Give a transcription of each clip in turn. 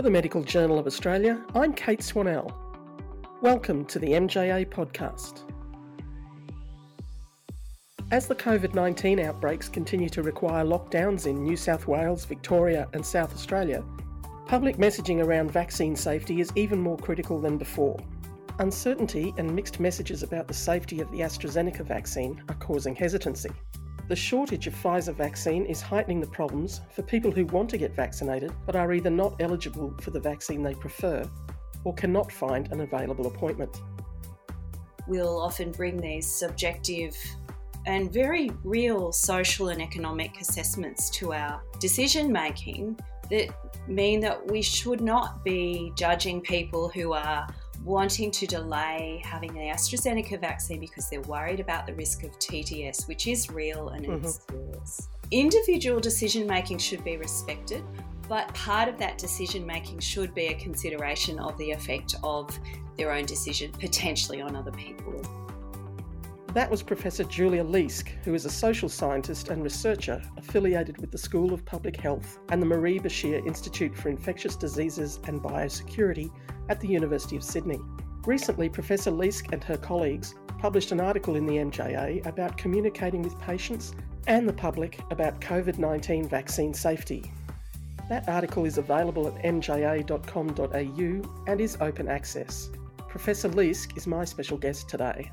For the Medical Journal of Australia, I'm Kate Swanell. Welcome to the MJA podcast. As the COVID-19 outbreaks continue to require lockdowns in New South Wales, Victoria and South Australia, public messaging around vaccine safety is even more critical than before. Uncertainty and mixed messages about the safety of the AstraZeneca vaccine are causing hesitancy. The shortage of Pfizer vaccine is heightening the problems for people who want to get vaccinated but are either not eligible for the vaccine they prefer or cannot find an available appointment. We'll often bring these subjective and very real social and economic assessments to our decision making that mean that we should not be judging people who are wanting to delay having the AstraZeneca vaccine because they're worried about the risk of TTS, which is real and it's serious. Individual decision making should be respected, but part of that decision making should be a consideration of the effect of their own decision potentially on other people. That was Professor Julia Leask, who is a social scientist and researcher affiliated with the School of Public Health and the Marie Bashir Institute for Infectious Diseases and Biosecurity at the University of Sydney. Recently, Professor Leask and her colleagues published an article in the MJA about communicating with patients and the public about COVID-19 vaccine safety. That article is available at mja.com.au and is open access. Professor Leask is my special guest today.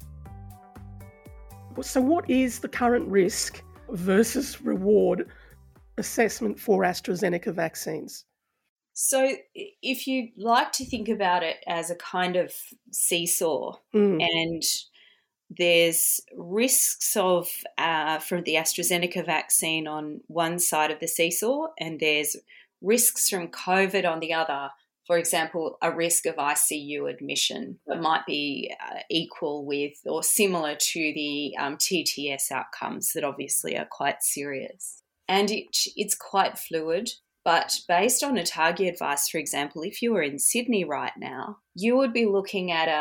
So what is the current risk versus reward assessment for AstraZeneca vaccines? So if you like to think about it as a kind of seesaw, and there's risks of from the AstraZeneca vaccine on one side of the seesaw, and there's risks from COVID on the other. For example, a risk of ICU admission that might be equal with or similar to the TTS outcomes that obviously are quite serious. And it's quite fluid, but based on ATAGI advice, for example, if you were in Sydney right now, you would be looking at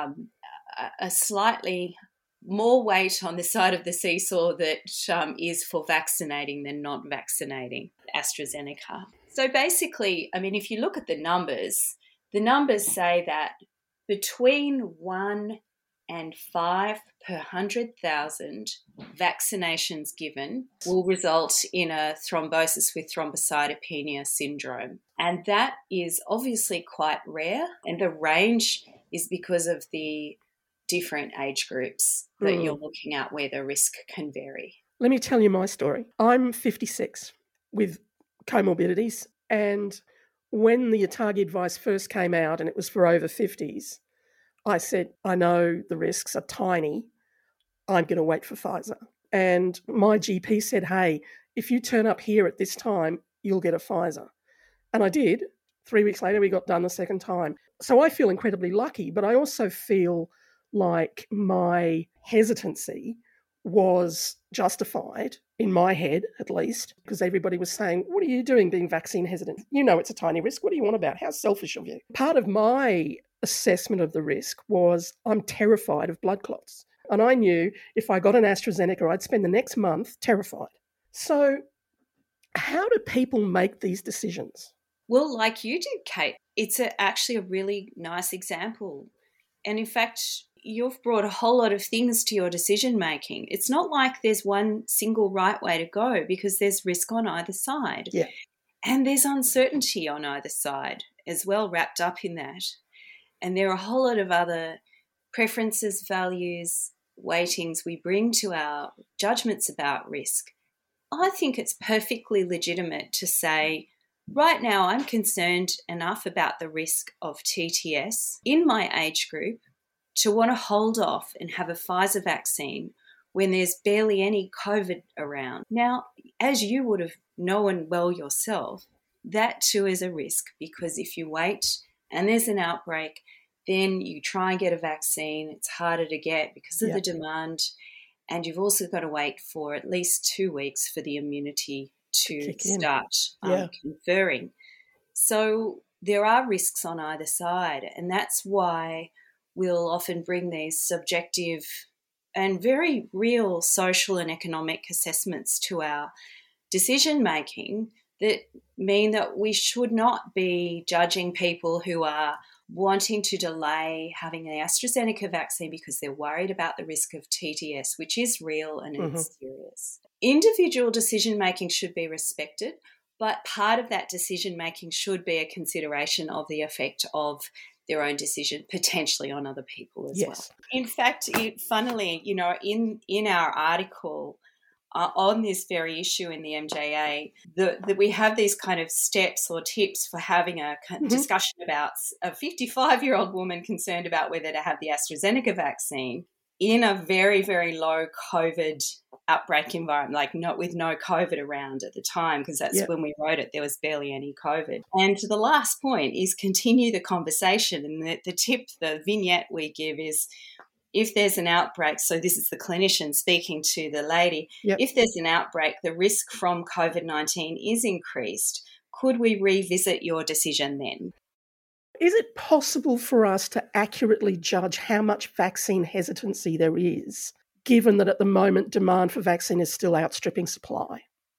a slightly more weight on the side of the seesaw that is for vaccinating than not vaccinating AstraZeneca. So basically, I mean, if you look at the numbers say that between 1 and 5 per 100,000 vaccinations given will result in a thrombosis with thrombocytopenia syndrome. And that is obviously quite rare, and the range is because of the different age groups that you're looking at where the risk can vary. Let me tell you my story. I'm 56 with comorbidities, and when the ATAGI advice first came out and it was for over 50s, I said, I know the risks are tiny. I'm going to wait for Pfizer. And my GP said, hey, if you turn up here at this time, you'll get a Pfizer. And I did. 3 weeks later, we got done the second time. So I feel incredibly lucky, but I also feel like my hesitancy was justified, in my head at least, because everybody was saying, what are you doing being vaccine hesitant? You know it's a tiny risk. What do you want about? How selfish of you. Part of my assessment of the risk was I'm terrified of blood clots. And I knew if I got an AstraZeneca, I'd spend the next month terrified. So how do people make these decisions? Well, like you did, Kate, it's actually a really nice example. And in fact, you've brought a whole lot of things to your decision making. It's not like there's one single right way to go because there's risk on either side. Yeah. And there's uncertainty on either side as well wrapped up in that. And there are a whole lot of other preferences, values, weightings we bring to our judgments about risk. I think it's perfectly legitimate to say, right now I'm concerned enough about the risk of TTS in my age group to want to hold off and have a Pfizer vaccine when there's barely any COVID around. Now, as you would have known well yourself, that too is a risk because if you wait and there's an outbreak, then you try and get a vaccine, it's harder to get because of the demand, and you've also got to wait for at least 2 weeks for the immunity to start conferring. So there are risks on either side, and that's why we'll often bring these subjective and very real social and economic assessments to our decision making that mean that we should not be judging people who are wanting to delay having the AstraZeneca vaccine because they're worried about the risk of TTS, which is real and it's serious. Individual decision-making should be respected, but part of that decision-making should be a consideration of the effect of their own decision potentially on other people as well. In fact, funnily, in our article on this very issue in the MJA, that we have these kind of steps or tips for having a discussion about a 55-year-old woman concerned about whether to have the AstraZeneca vaccine in a very, very low COVID outbreak environment, with no COVID around at the time, because that's when we wrote it, there was barely any COVID. And the last point is continue the conversation. And the tip, the vignette we give is, if there's an outbreak, so this is the clinician speaking to the lady, if there's an outbreak, the risk from COVID-19 is increased. Could we revisit your decision then? Is it possible for us to accurately judge how much vaccine hesitancy there is, given that at the moment demand for vaccine is still outstripping supply?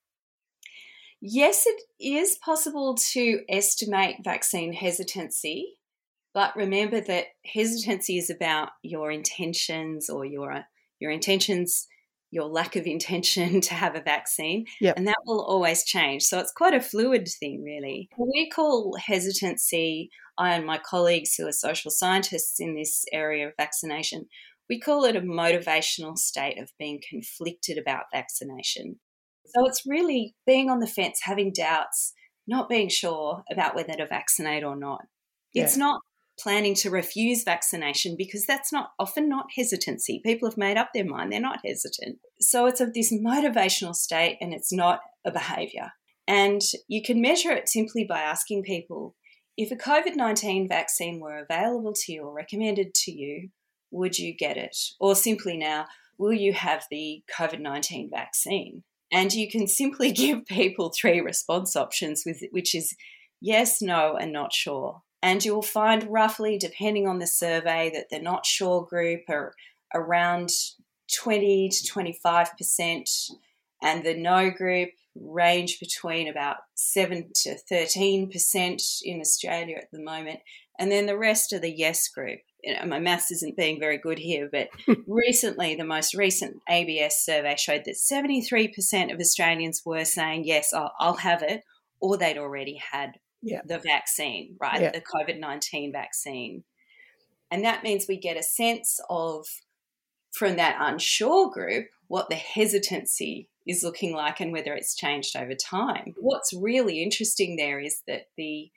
Yes, it is possible to estimate vaccine hesitancy. But remember that hesitancy is about your intentions or your intentions, your lack of intention to have a vaccine, and that will always change. So it's quite a fluid thing, really. We call hesitancy, I and my colleagues who are social scientists in this area of vaccination, we call it a motivational state of being conflicted about vaccination. So it's really being on the fence, having doubts, not being sure about whether to vaccinate or not. It's not planning to refuse vaccination, because that's often not hesitancy. People have made up their mind, they're not hesitant. So it's this motivational state, and it's not a behaviour. And you can measure it simply by asking people, if a COVID-19 vaccine were available to you or recommended to you, would you get it? Or simply now, will you have the COVID-19 vaccine? And you can simply give people 3 response options, which is yes, no, and not sure. And you'll find roughly, depending on the survey, that the not sure group are around 20 to 25%, and the no group range between about 7 to 13% in Australia at the moment. And then the rest are the yes group. My maths isn't being very good here, but recently, the most recent ABS survey showed that 73% of Australians were saying, yes, I'll have it, or they'd already had the vaccine, right, the COVID-19 vaccine. And that means we get a sense of, from that unsure group, what the hesitancy is looking like and whether it's changed over time. What's really interesting there is that the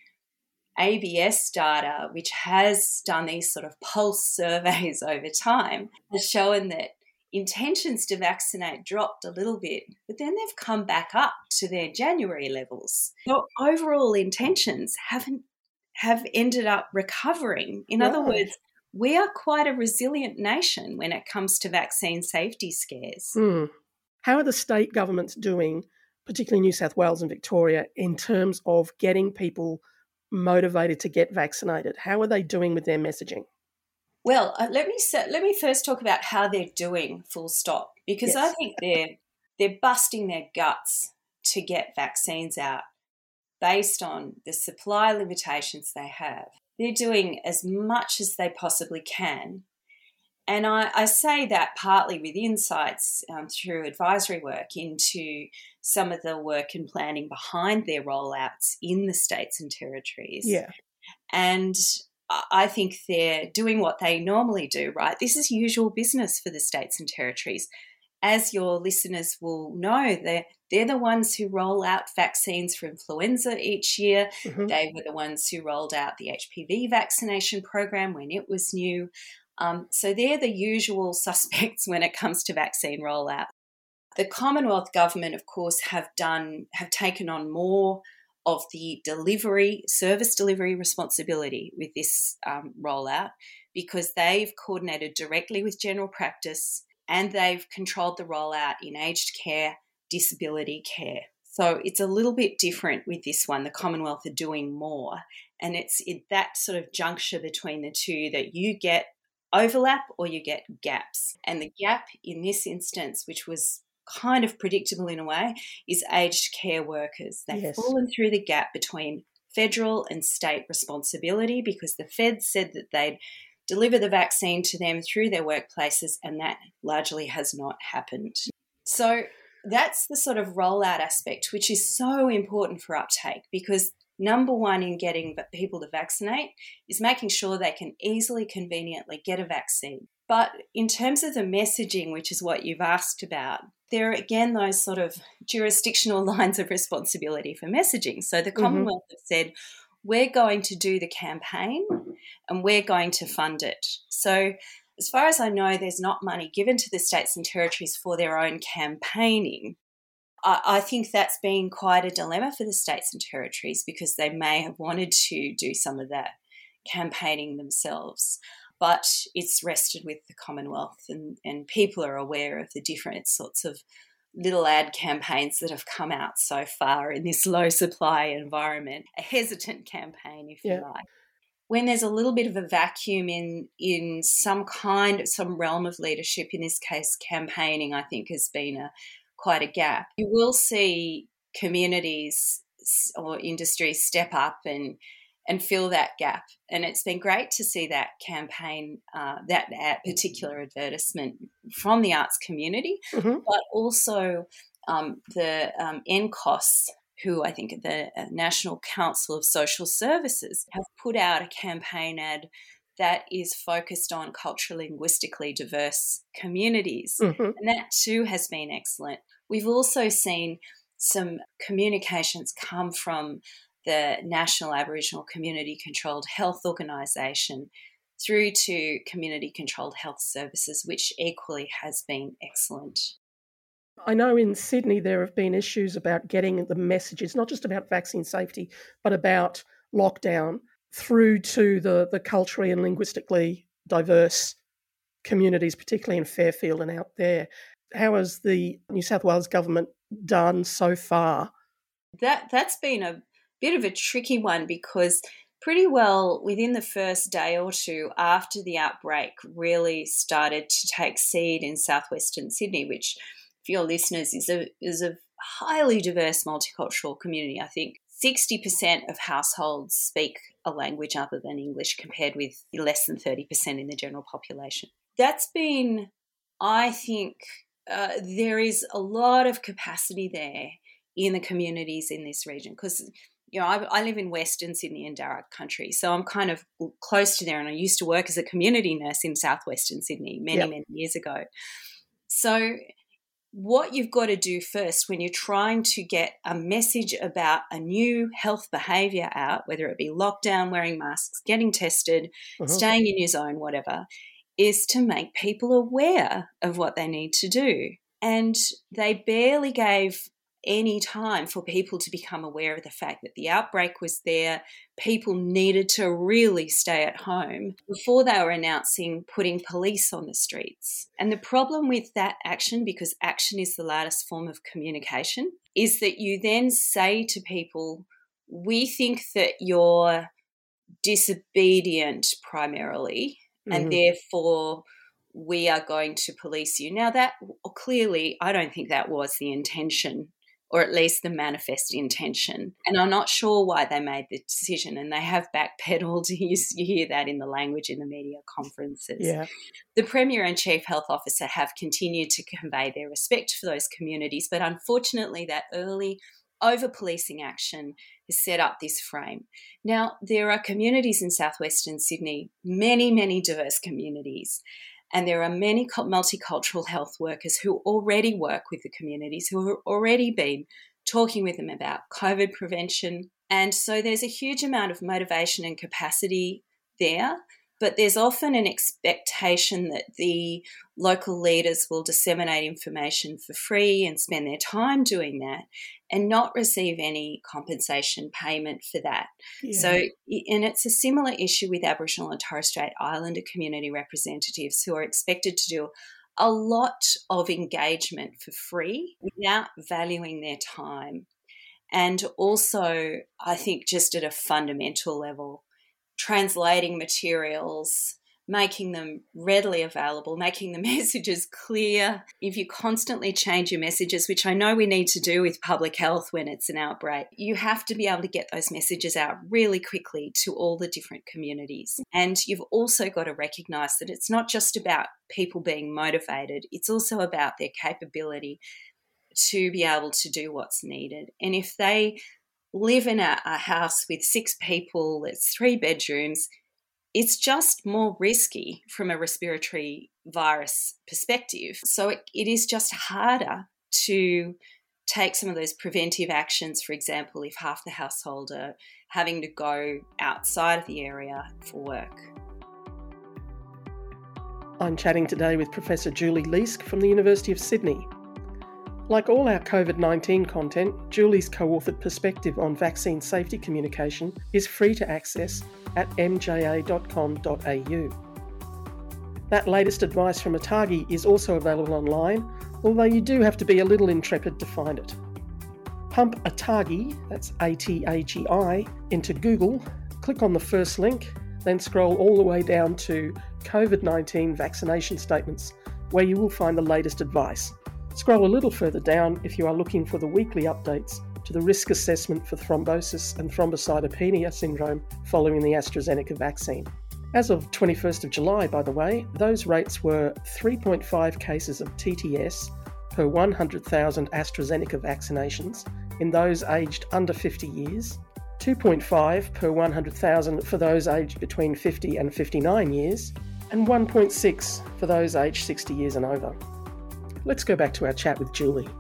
ABS data, which has done these sort of pulse surveys over time, has shown that intentions to vaccinate dropped a little bit, but then they've come back up to their January levels. So overall intentions have ended up recovering. In other words, we are quite a resilient nation when it comes to vaccine safety scares. How are the state governments doing, particularly New South Wales and Victoria, in terms of getting people motivated to get vaccinated? How are they doing with their messaging? Well, let me first talk about how they're doing, full stop, because I think they're busting their guts to get vaccines out based on the supply limitations they have. They're doing as much as they possibly can. And I say that partly with insights through advisory work into some of the work and planning behind their rollouts in the states and territories. And I think they're doing what they normally do, right? This is usual business for the states and territories. As your listeners will know, they're the ones who roll out vaccines for influenza each year. They were the ones who rolled out the HPV vaccination program when it was new. So they're the usual suspects when it comes to vaccine rollout. The Commonwealth Government, of course, have taken on more of the service delivery responsibility with this rollout, because they've coordinated directly with general practice and they've controlled the rollout in aged care, disability care. So it's a little bit different with this one. The Commonwealth are doing more, and it's in that sort of juncture between the two that you get overlap or you get gaps. And the gap in this instance, which was kind of predictable in a way, is aged care workers. They've Yes. fallen through the gap between federal and state responsibility because the feds said that they'd deliver the vaccine to them through their workplaces, and that largely has not happened. So that's the sort of rollout aspect, which is so important for uptake, because number one in getting people to vaccinate is making sure they can easily, conveniently get a vaccine. But in terms of the messaging, which is what you've asked about, there are again those sort of jurisdictional lines of responsibility for messaging. So the Commonwealth have said, we're going to do the campaign and we're going to fund it. So as far as I know, there's not money given to the states and territories for their own campaigning. I think that's been quite a dilemma for the states and territories because they may have wanted to do some of that campaigning themselves, but it's rested with the Commonwealth, and people are aware of the different sorts of little ad campaigns that have come out so far in this low supply environment, a hesitant campaign, if you like. When there's a little bit of a vacuum in some realm of leadership, in this case campaigning, I think has been quite a gap. You will see communities or industries step up and fill that gap. And it's been great to see that campaign, that particular advertisement from the arts community, but also the NCOS, who I think the National Council of Social Services have put out a campaign ad that is focused on culturally, linguistically diverse communities. And that too has been excellent. We've also seen some communications come from the National Aboriginal Community Controlled Health Organisation through to Community Controlled Health Services, which equally has been excellent. I know in Sydney there have been issues about getting the messages, not just about vaccine safety, but about lockdown through to the culturally and linguistically diverse communities, particularly in Fairfield and out there. How has the New South Wales government done so far? That's been a bit of a tricky one because pretty well within the first day or two after the outbreak really started to take seed in southwestern Sydney, which for your listeners is a highly diverse multicultural community. I think 60% of households speak a language other than English compared with less than 30% in the general population. That's been, I think, there is a lot of capacity there in the communities in this region because, you know, I live in Western Sydney and Darug country, so I'm kind of close to there, and I used to work as a community nurse in southwestern Sydney many years ago. So what you've got to do first when you're trying to get a message about a new health behaviour out, whether it be lockdown, wearing masks, getting tested, staying in your zone, whatever, is to make people aware of what they need to do. And they barely gave any time for people to become aware of the fact that the outbreak was there. People needed to really stay at home before they were announcing putting police on the streets. And the problem with that action, because action is the loudest form of communication, is that you then say to people, we think that you're disobedient primarily, and therefore we are going to police you. Now that clearly, I don't think that was the intention, or at least the manifest intention. And I'm not sure why they made the decision, and they have backpedaled. You hear that in the language in the media conferences. Yeah. The Premier and Chief Health Officer have continued to convey their respect for those communities, but unfortunately that early over-policing action has set up this frame. Now, there are communities in southwestern Sydney, many, many diverse communities, and there are many multicultural health workers who already work with the communities, who have already been talking with them about COVID prevention. And so there's a huge amount of motivation and capacity there, but there's often an expectation that the local leaders will disseminate information for free and spend their time doing that and not receive any compensation payment for that. Yeah. So, and it's a similar issue with Aboriginal and Torres Strait Islander community representatives who are expected to do a lot of engagement for free without valuing their time. And also, I think just at a fundamental level, translating materials, making them readily available, making the messages clear. If you constantly change your messages, which I know we need to do with public health when it's an outbreak, you have to be able to get those messages out really quickly to all the different communities. And you've also got to recognise that it's not just about people being motivated, it's also about their capability to be able to do what's needed. And if they live in a house with 6 people, it's 3 bedrooms, it's just more risky from a respiratory virus perspective. So it is just harder to take some of those preventive actions, for example, if half the household are having to go outside of the area for work. I'm chatting today with Professor Julie Leask from the University of Sydney. Like all our COVID-19 content, Julie's co-authored perspective on vaccine safety communication is free to access at mja.com.au. That latest advice from ATAGI is also available online, although you do have to be a little intrepid to find it. Pump ATAGI, that's A-T-A-G-I, into Google, click on the first link, then scroll all the way down to COVID-19 vaccination statements, where you will find the latest advice. Scroll a little further down if you are looking for the weekly updates to the risk assessment for thrombosis and thrombocytopenia syndrome following the AstraZeneca vaccine. As of 21st of July, by the way, those rates were 3.5 cases of TTS per 100,000 AstraZeneca vaccinations in those aged under 50 years, 2.5 per 100,000 for those aged between 50 and 59 years, and 1.6 for those aged 60 years and over. Let's go back to our chat with Julie.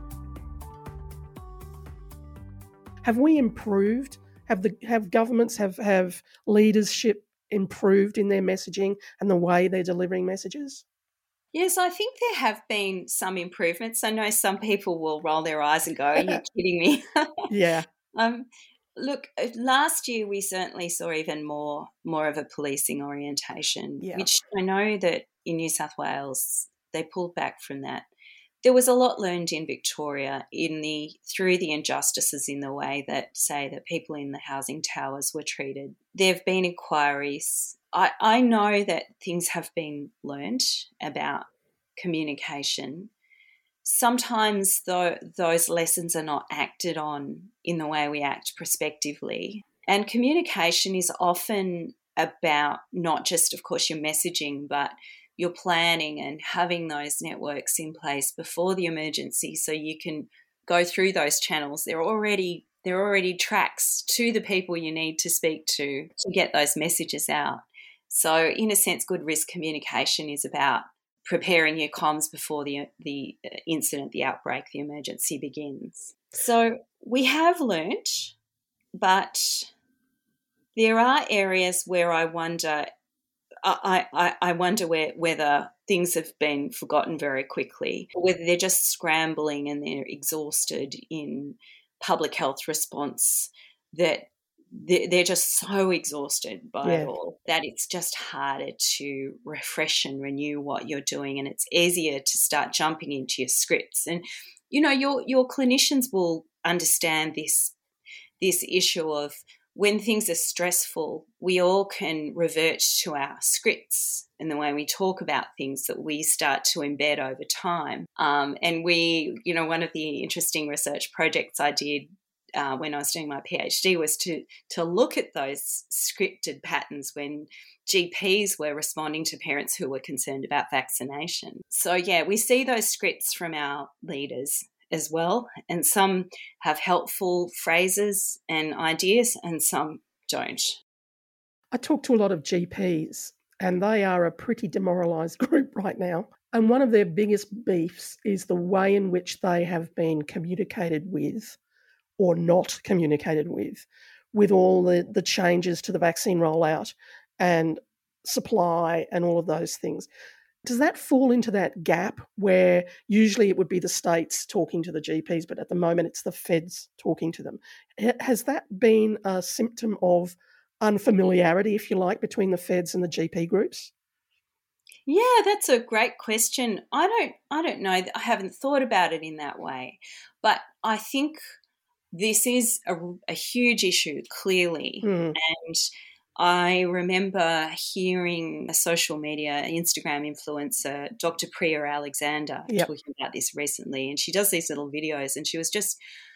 Have we improved? Have governments, have leadership improved in their messaging and the way they're delivering messages? Yes, I think there have been some improvements. I know some people will roll their eyes and go, "Are you kidding me?" Yeah. Look, last year we certainly saw even more of a policing orientation, which I know that in New South Wales they pulled back from that. There was a lot learned in Victoria through the injustices in the way that, say, that people in the housing towers were treated. There have been inquiries. I know that things have been learned about communication. Sometimes, though, those lessons are not acted on in the way we act prospectively. And communication is often about not just, of course, your messaging, but your planning and having those networks in place before the emergency so you can go through those channels. There are already tracks to the people you need to speak to get those messages out. So in a sense, good risk communication is about preparing your comms before the incident, the outbreak, the emergency begins. So we have learnt, but there are areas where I wonder whether things have been forgotten very quickly, or whether they're just scrambling and they're exhausted in public health response, that they're just so exhausted by it all that it's just harder to refresh and renew what you're doing, and it's easier to start jumping into your scripts. And, you know, your clinicians will understand this issue of when things are stressful, we all can revert to our scripts and the way we talk about things that we start to embed over time. And one of the interesting research projects I did when I was doing my PhD was to look at those scripted patterns when GPs were responding to parents who were concerned about vaccination. So, we see those scripts from our leaders as well, and some have helpful phrases and ideas and some don't. I talk to a lot of GPs and they are a pretty demoralised group right now, and one of their biggest beefs is the way in which they have been communicated with or not communicated with all the changes to the vaccine rollout and supply and all of those things. Does that fall into that gap where usually it would be the states talking to the GPs, but at the moment it's the feds talking to them? Has that been a symptom of unfamiliarity, if you like, between the feds and the GP groups? Yeah, that's a great question. I don't know. I haven't thought about it in that way, but I think this is a huge issue, clearly, and I remember hearing a social media Instagram influencer, Dr. Priya Alexander, talking about this recently, and she does these little videos, and she was just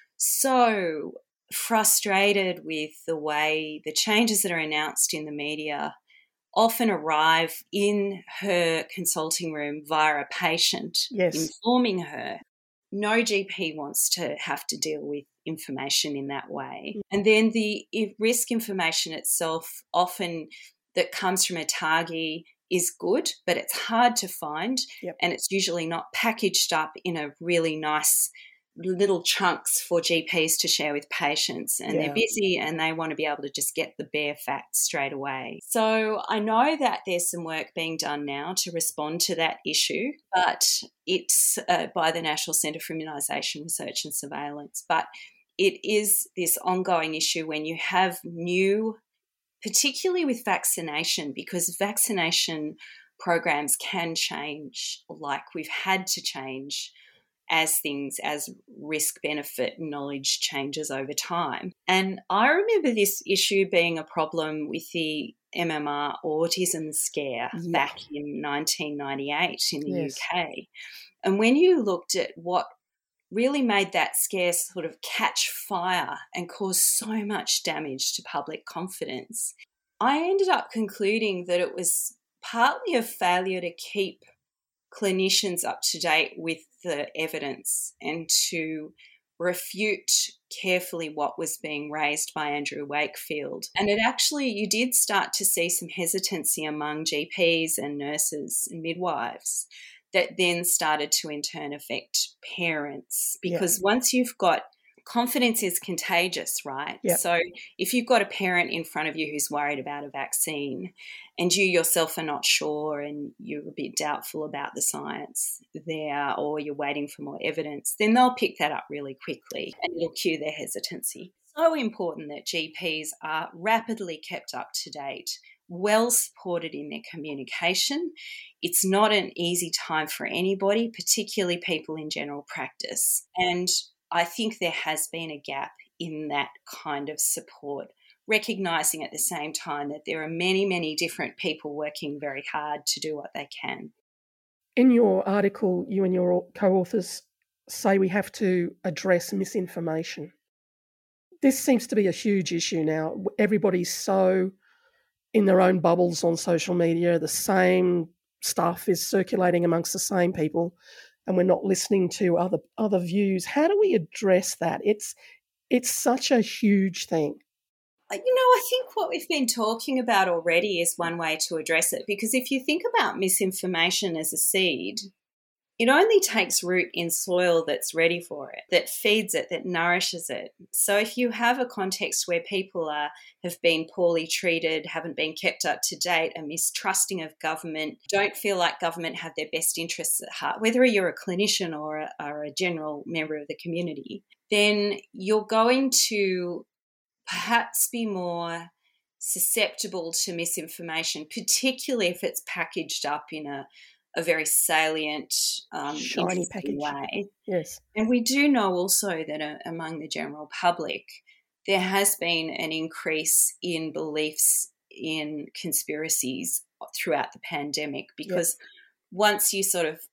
so frustrated with the way the changes that are announced in the media often arrive in her consulting room via a patient informing her. No GP wants to have to deal with information in that way. And then the risk information itself, often that comes from ATAGI, is good, but it's hard to find, and it's usually not packaged up in a really nice little chunks for GPs to share with patients, and they're busy and they want to be able to just get the bare facts straight away. So I know that there's some work being done now to respond to that issue, but it's by the National Centre for Immunisation Research and Surveillance. But it is this ongoing issue when you have new, particularly with vaccination, because vaccination programs can change, like we've had to change as risk-benefit knowledge changes over time. And I remember this issue being a problem with the MMR autism scare back in 1998 in the UK. And when you looked at what really made that scare sort of catch fire and cause so much damage to public confidence, I ended up concluding that it was partly a failure to keep clinicians up to date with the evidence and to refute carefully what was being raised by Andrew Wakefield. And it actually, you did start to see some hesitancy among GPs and nurses and midwives that then started to in turn affect parents, because once you've got confidence is contagious, right? Yep. So if you've got a parent in front of you who's worried about a vaccine and you yourself are not sure and you're a bit doubtful about the science there, or you're waiting for more evidence, then they'll pick that up really quickly and it'll cue their hesitancy. So important that GPs are rapidly kept up to date, well supported in their communication. It's not an easy time for anybody, particularly people in general practice. And I think there has been a gap in that kind of support, recognising at the same time that there are many, many different people working very hard to do what they can. In your article, you and your co-authors say we have to address misinformation. This seems to be a huge issue now. Everybody's so in their own bubbles on social media. The same stuff is circulating amongst the same people, and we're not listening to other views. How do we address that? It's such a huge thing. You know, I think what we've been talking about already is one way to address it, because if you think about misinformation as a seed, it only takes root in soil that's ready for it, that feeds it, that nourishes it. So if you have a context where people have been poorly treated, haven't been kept up to date, are mistrusting of government, don't feel like government have their best interests at heart, whether you're a clinician or a general member of the community, then you're going to perhaps be more susceptible to misinformation, particularly if it's packaged up in a very salient, shiny package way. Yes. And we do know also that among the general public, there has been an increase in beliefs in conspiracies throughout the pandemic, because once you sort of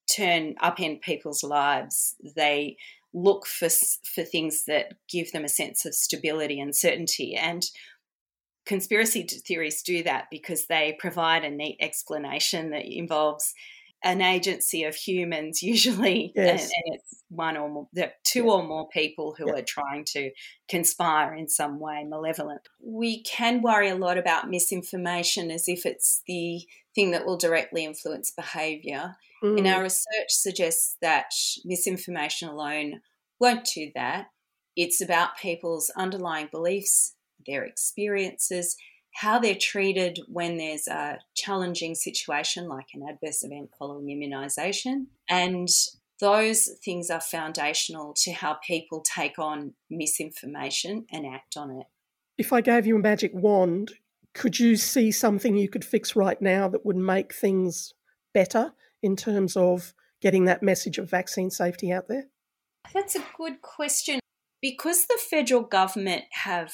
upend people's lives, they look for things that give them a sense of stability and certainty. And conspiracy theories do that because they provide a neat explanation that involves an agency of humans usually, and it's one or more, two or more people who are trying to conspire in some way malevolent. We can worry a lot about misinformation as if it's the thing that will directly influence behaviour. And our research suggests that misinformation alone won't do that. It's about people's underlying beliefs, their experiences, how they're treated when there's a challenging situation like an adverse event following immunisation. And those things are foundational to how people take on misinformation and act on it. If I gave you a magic wand, could you see something you could fix right now that would make things better in terms of getting that message of vaccine safety out there? That's a good question. Because the federal government have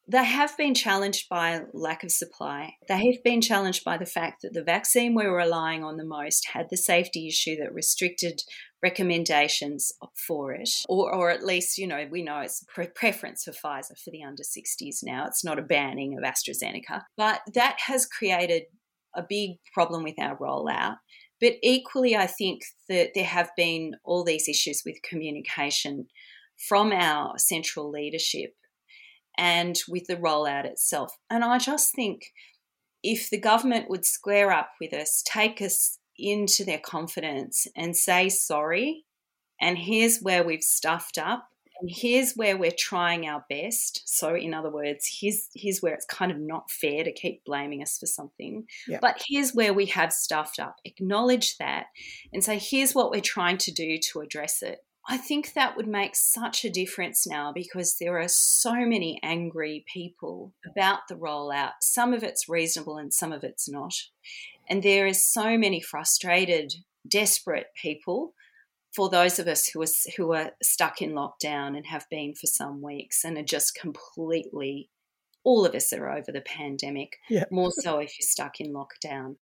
They have been challenged by lack of supply. They have been challenged by the fact that the vaccine we're relying on the most had the safety issue that restricted recommendations for it, or at least, we know it's a preference for Pfizer for the under 60s now. It's not a banning of AstraZeneca. But that has created a big problem with our rollout. But equally, I think that there have been all these issues with communication from our central leadership and with the rollout itself. And I just think if the government would square up with us, take us into their confidence and say sorry, and here's where we've stuffed up, and here's where we're trying our best. So in other words, here's where it's kind of not fair to keep blaming us for something. Yeah. But here's where we have stuffed up. Acknowledge that and say, here's what we're trying to do to address it. I think that would make such a difference now, because there are so many angry people about the rollout. Some of it's reasonable and some of it's not. And there is so many frustrated, desperate people, for those of us who are stuck in lockdown and have been for some weeks and are just completely, all of us are over the pandemic, more so if you're stuck in lockdown.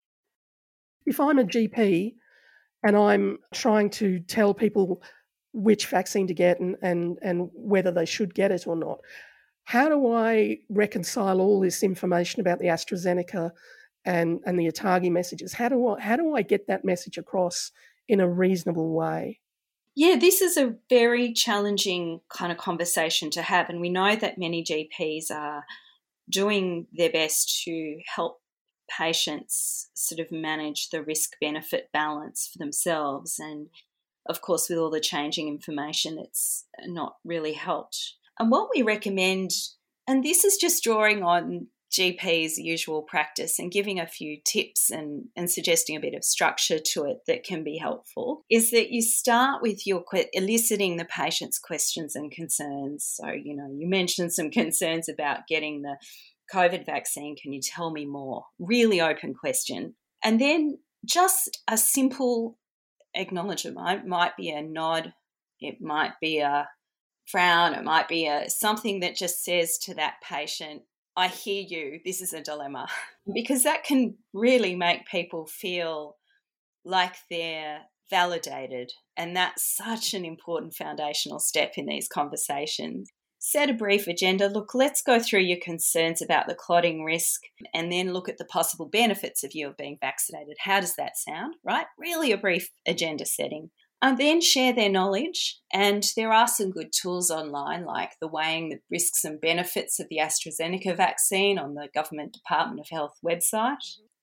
If I'm a GP and I'm trying to tell people which vaccine to get and whether they should get it or not, how do I reconcile all this information about the AstraZeneca and the ATAGI messages? How do I get that message across in a reasonable way? Yeah, this is a very challenging kind of conversation to have, and we know that many GPs are doing their best to help patients sort of manage the risk-benefit balance for themselves. And of course, with all the changing information, it's not really helped. And what we recommend, and this is just drawing on GP's usual practice and giving a few tips and suggesting a bit of structure to it that can be helpful, is that you start with your eliciting the patient's questions and concerns. So, you mentioned some concerns about getting the COVID vaccine. Can you tell me more? Really open question. And then just a simple acknowledgement. It might be a nod, it might be a frown, it might be something that just says to that patient, I hear you, this is a dilemma. Because that can really make people feel like they're validated, and that's such an important foundational step in these conversations. Set a brief agenda. Look, let's go through your concerns about the clotting risk and then look at the possible benefits of you being vaccinated. How does that sound, right? Really a brief agenda setting. And then share their knowledge. And there are some good tools online, like the Weighing the Risks and Benefits of the AstraZeneca vaccine on the Government Department of Health website.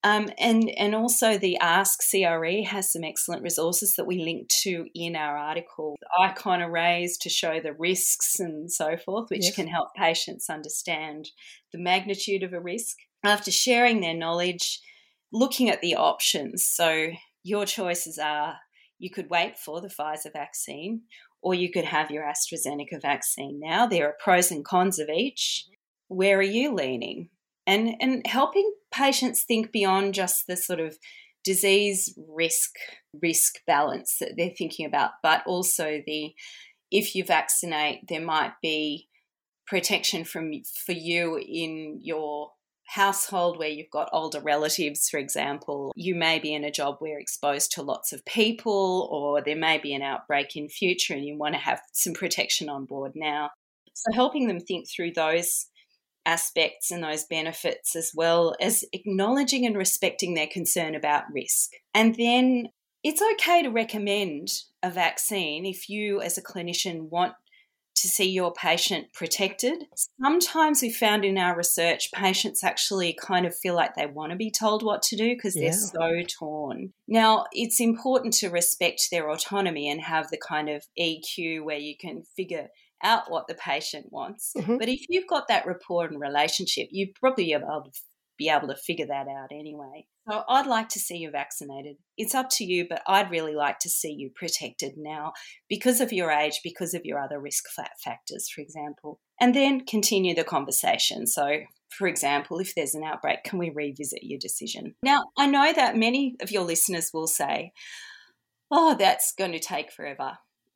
And also the Ask CRE has some excellent resources that we link to in our article. The icon arrays to show the risks and so forth, which can help patients understand the magnitude of a risk. After sharing their knowledge, looking at the options. So your choices are, you could wait for the Pfizer vaccine, or you could have your AstraZeneca vaccine now. There are pros and cons of each. Where are you leaning? And helping patients think beyond just the sort of disease risk balance that they're thinking about, but also if you vaccinate, there might be protection for you in your household where you've got older relatives, for example. You may be in a job where you're exposed to lots of people, or there may be an outbreak in future and you want to have some protection on board now. So helping them think through those aspects and those benefits, as well as acknowledging and respecting their concern about risk. And then it's okay to recommend a vaccine if you as a clinician want to see your patient protected. Sometimes we found in our research patients actually kind of feel like they want to be told what to do because they're so torn. Now, it's important to respect their autonomy and have the kind of EQ where you can figure out what the patient wants. Mm-hmm. But if you've got that rapport and relationship, you'd probably be able to figure that out anyway. So I'd like to see you vaccinated. It's up to you, but I'd really like to see you protected now because of your age, because of your other risk factors, for example. And then continue the conversation. So, for example, if there's an outbreak, can we revisit your decision? Now, I know that many of your listeners will say, oh, that's going to take forever.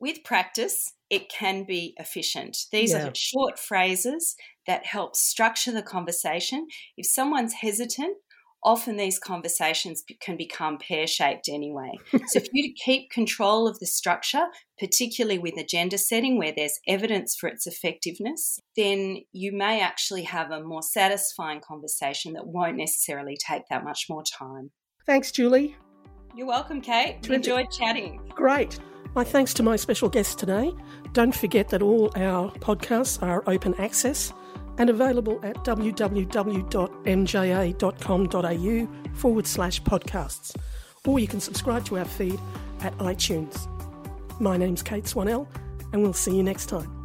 with practice, it can be efficient. These are short phrases that help structure the conversation. If someone's hesitant, often these conversations can become pear-shaped anyway. So if you keep control of the structure, particularly with agenda setting where there's evidence for its effectiveness, then you may actually have a more satisfying conversation that won't necessarily take that much more time. Thanks, Julie. You're welcome, Kate. Enjoyed chatting. Great. My thanks to my special guest today. Don't forget that all our podcasts are open access and available at www.mja.com.au/podcasts, or you can subscribe to our feed at iTunes. My name's Kate Swanell, and we'll see you next time.